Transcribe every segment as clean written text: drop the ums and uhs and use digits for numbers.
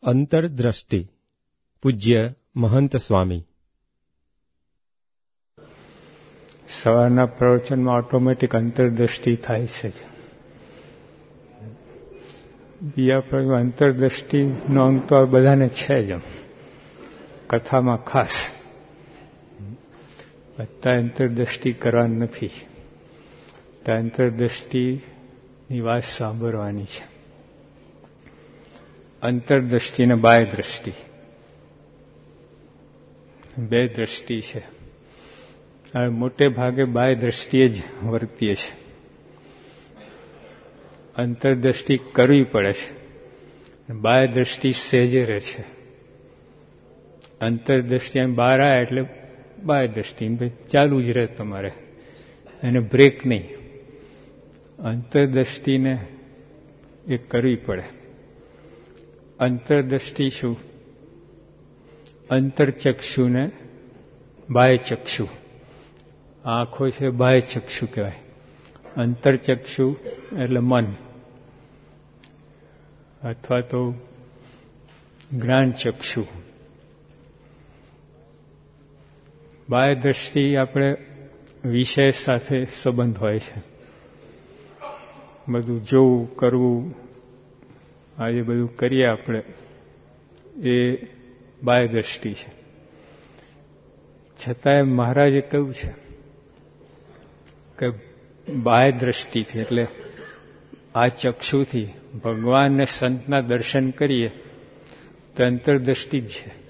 અંતરદ્રષ્ટિ પૂજ્ય મહંત સ્વામી. સવારના પ્રવચનમાં ઓટોમેટિક અંતરદ્રષ્ટિ થાય છે. બીજા અંતરદ્રષ્ટિનો અંગ તો બધાને છે જ, કથામાં ખાસ બધા અંતરદ્રષ્ટિ કરવાની નથી. અંતરદ્રષ્ટિની વાત સાંભળવાની છે. અંતરદ્રષ્ટિ અને બાહ્ય દ્રષ્ટિ બે દ્રષ્ટિ છે. હવે મોટે ભાગે બાહ્ય દ્રષ્ટિએ જ વર્તીએ છે. અંતરદ્રષ્ટિ કરવી પડે છે, બાહ્ય દ્રષ્ટિ સહેજે રહે છે. અંતરદ્રષ્ટિ બહાર આવે એટલે બાહ્ય દ્રષ્ટિ ચાલુ જ રહે તમારે, એને બ્રેક નહીં. અંતરદ્રષ્ટિને એ કરવી પડે. અંતરદ્રષ્ટિ શું? અંતરચક્ષુ ને બાહ્ય ચક્ષુ. આંખો છે બાહ્ય ચક્ષુ કહેવાય. અંતરચક્ષુ એટલે મન અથવા તો જ્ઞાન ચક્ષુ. બાહ્ય દ્રષ્ટિ આપણે વિષય સાથે સંબંધ હોય છે. બધું જોવું કરવું, આજે બધું કરીએ આપણે, એ બાહ્ય દ્રષ્ટિ છે. છતાંય મહારાજે કહ્યું છે કે બાહ્ય દ્રષ્ટિથી એટલે આ ચક્ષુથી ભગવાન ને સંતના દર્શન કરીએ તો અંતરદ્રષ્ટિ જ છે.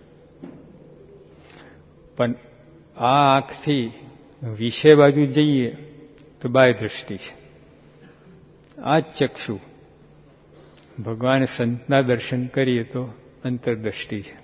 પણ આ આંખથી વિષય બાજુ જઈએ તો બાહ્ય દ્રષ્ટિ છે. આ જ ચક્ષુ ભગવાન સંતના દર્શન કરીએ તો અંતરદ્રષ્ટિ છે.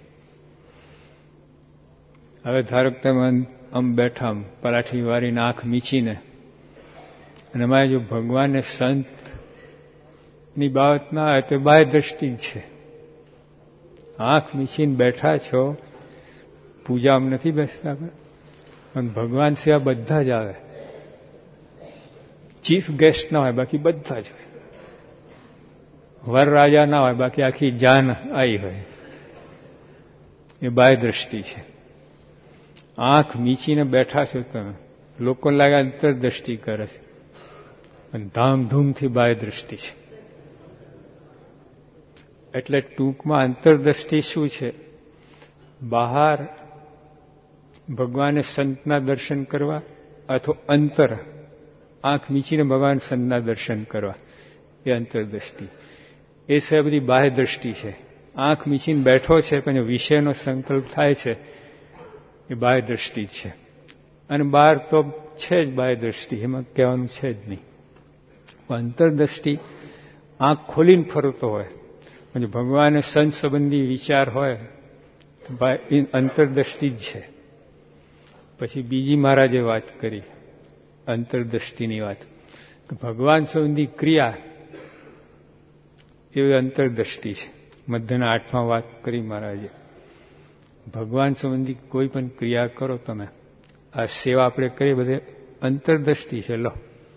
હવે ધારો કે તમે આમ બેઠા પલાઠી વાળીને આંખ મીચીને, અને એમાં જો ભગવાન સંતની બાબત ના આવે તો બાહ્ય દ્રષ્ટિ જ છે. આંખ મીચીને બેઠા છો, પૂજામાં નથી બેસતા પણ ભગવાન સિવાય બધા જ આવે. ચીફ ગેસ્ટ ના હોય, બાકી બધા જ હોય. વર રાજા ના હોય, બાકી આખી જાન આવી હોય. એ બાહ્ય દ્રષ્ટિ છે. આંખ મીચીને બેઠા છો તમે, લોકો લાગે અંતરદ્રષ્ટિ કરે છે, પણ ધામધૂમથી બાહ્ય દ્રષ્ટિ છે. એટલે ટૂંકમાં અંતરદ્રષ્ટિ શું છે? બહાર ભગવાને સંતના દર્શન કરવા, અથવા અંતર આંખ મીચીને ભગવાન સંતના દર્શન કરવા, એ અંતરદ્રષ્ટિ. એ છે બધી બાહ્ય દ્રષ્ટિ છે. આંખ મીચીને બેઠો છે પણ વિષયનો સંકલ્પ થાય છે, એ બાહ્ય દ્રષ્ટિ છે. અને બહાર તો છે જ બાહ્ય દ્રષ્ટિ, એમાં કહેવાનું છે જ નહીં. અંતરદ્રષ્ટિ આંખ ખોલીને ફરતો હોય, ભગવાન સંત સંબંધી વિચાર હોય તો એ અંતરદ્રષ્ટિ જ છે. પછી બીજી મહારાજે વાત કરી અંતરદ્રષ્ટિની વાત, કે ભગવાન સંબંધી ક્રિયા એવી અંતરદ્રષ્ટિ છે. મધ્યના 8માં વાત કરી મહારાજે. ભગવાન સંબંધી કોઈ પણ ક્રિયા કરો તમે, આ સેવા આપણે કરીએ બધે અંતરદ્રષ્ટિ છે. લો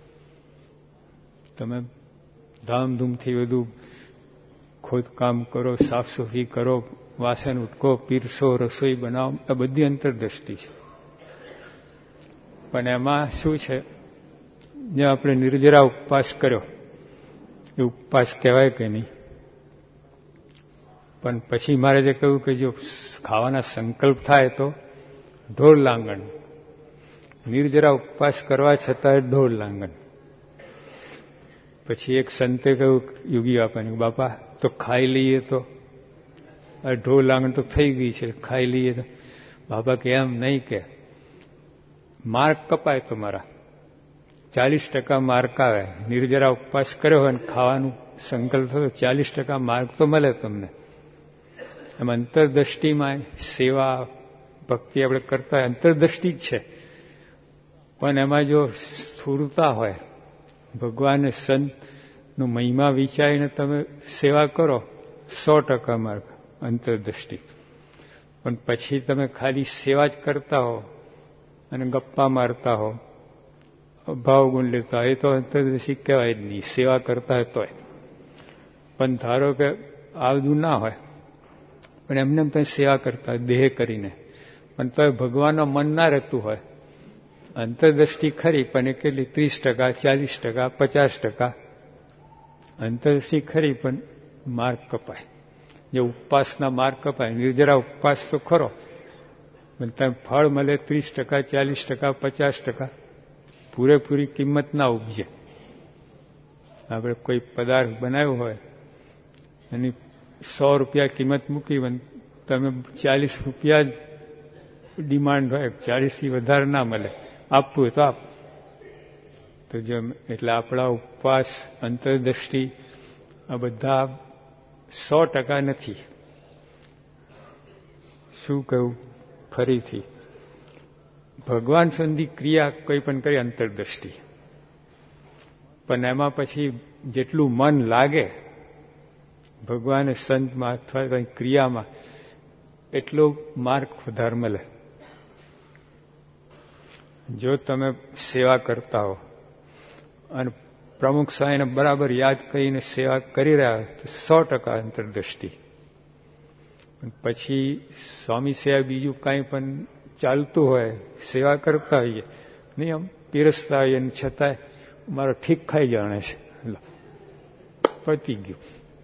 તમે ધામધૂમથી બધું ખોદકામ કરો, સાફ સફાઈ કરો, વાસણ ઉટકો, પીરસો, રસોઈ બનાવો, આ બધી અંતરદ્રષ્ટિ છે. પણ એમાં શું છે, જે આપણે નિર્જરા ઉપવાસ કર્યો એ ઉપવાસ કહેવાય કે નહીં? પણ પછી મહારાજે કહ્યું કે જો ખાવાના સંકલ્પ થાય તો ઢોળ લાંગણ. નિર્જરા ઉપવાસ કરવા છતાં ઢોળ લાંગણ. પછી એક સંતે કહ્યું, યોગી બાપાને, બાપા તો ખાઈ લઈએ તો, ઢોળ લાંગણ તો થઈ ગઈ છે, ખાઈ લઈએ તો. બાપા કે એમ નહીં, કે માર્ક કપાય તો મારા 40% માર્ક આવે. નિર્જરા ઉપવાસ કર્યો હોય અને ખાવાનું સંકલ્પ થયો 40% માર્ક તો મળે તમને. એમ અંતરદ્રષ્ટિમાં સેવા ભક્તિ આપણે કરતા હોય અંતરદ્રષ્ટિ જ છે. પણ એમાં જો સ્થૂળતા હોય, ભગવાન સંતનો મહિમા વિચારીને તમે સેવા કરો 100% માર્ક અંતરદ્રષ્ટિ. પણ પછી તમે ખાલી સેવા જ કરતા હો અને ગપ્પા મારતા હો, ભાવ ગુણ લેતા હોય, એ તો અંતરદ્રષ્ટિ કહેવાય જ નહીં. સેવા કરતા હોય તોય. પણ ધારો કે આ બધું ના હોય, પણ એમને તમે સેવા કરતા હોય દેહ કરીને, પણ તો ભગવાનનું મન ના રહેતું હોય. અંતરદ્રષ્ટિ ખરી, પણ એ કેટલી 30%, 40%, 50%. અંતરદ્રષ્ટિ ખરી, પણ માર્ગ કપાય. જે ઉપવાસના માર્ગ કપાય. નિર્જરા ઉપવાસ તો ખરો, પણ તમે ફળ મળે 30%, 40%, 50%. પૂરેપૂરી કિંમત ના ઉપજે. આપણે કોઈ પદાર્થ બનાવ્યો હોય એની 100 રૂપિયા કિંમત મૂકી, તમે 40 રૂપિયા જ ડિમાન્ડ હોય, 40 થી વધારે ના મળે. આપવું હોય તો આપ. તો જેમ એટલે આપણા ઉપવાસ, અંતરદ્રષ્ટિ આ બધા 100% નથી. શું કહ્યું ફરીથી? ભગવાન સંબંધી ક્રિયા કોઈ પણ કરી અંતરદ્રષ્ટિ, પણ એમાં પછી જેટલું મન લાગે ભગવાન સંતમાં અથવા કઈ ક્રિયામાં, એટલો માર્ગ વધારે મળે. જો તમે સેવા કરતા હો અને પ્રમુખ સ્વામીને બરાબર યાદ કરીને સેવા કરી રહ્યા હોય તો 100% અંતરદ્રષ્ટિ. પછી સ્વામી સિવાય બીજું કાંઈ પણ ચાલતું હોય, સેવા કરતા હોઈએ, નહીં આમ પીરસતા હોઈએ, છતાંય મારો ઠીક ખાઈ જાણે છે, પતી ગયું.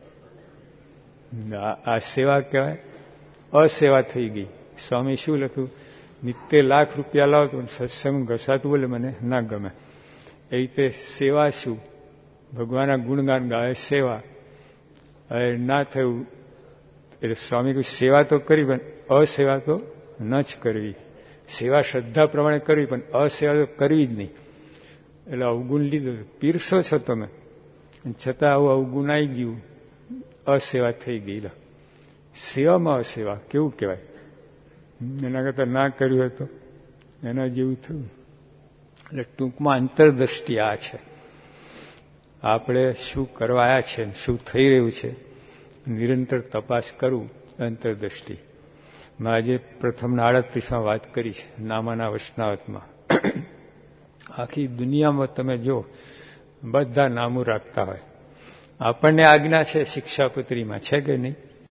આ સેવા કહેવાય? અસેવા થઈ ગઈ. સ્વામી શું લખ્યું? 70 લાખ રૂપિયા લાવો તો સત્સંગ ઘસાતું બોલે મને ના ગમે. એ રીતે સેવા શું? ભગવાનના ગુણગાન ગાવે સેવા. હવે ના થયું એટલે સ્વામી કહ્યું સેવા તો કરી, પણ અસેવા તો ન જ કરવી. સેવા શ્રદ્ધા પ્રમાણે કરવી, પણ અસેવા તો કરવી જ નહીં. એટલે અવગુણ લીધું. પીરસો છો તમે, છતાં આવું અવગુણ આવી ગયું, અસેવા થઈ ગઈ. સેવામાં અસેવા કેવું કહેવાય? એના કરતા ના કર્યું હોય તો એના જેવું થયું. એટલે ટૂંકમાં અંતરદ્રષ્ટિ આ છે. આપણે શું કરવા આવ્યા છે, શું થઈ રહ્યું છે, નિરંતર તપાસ કરવું અંતરદ્રષ્ટિ. મેં આજે પ્રથમના 38માં વાત કરી છે, નામાના વૈષ્ણવમાં. આખી દુનિયામાં તમે જો બધા નામું રાખતા હોય. આપણને આજ્ઞા છે શિક્ષાપત્રીમાં, છે કે નહીં?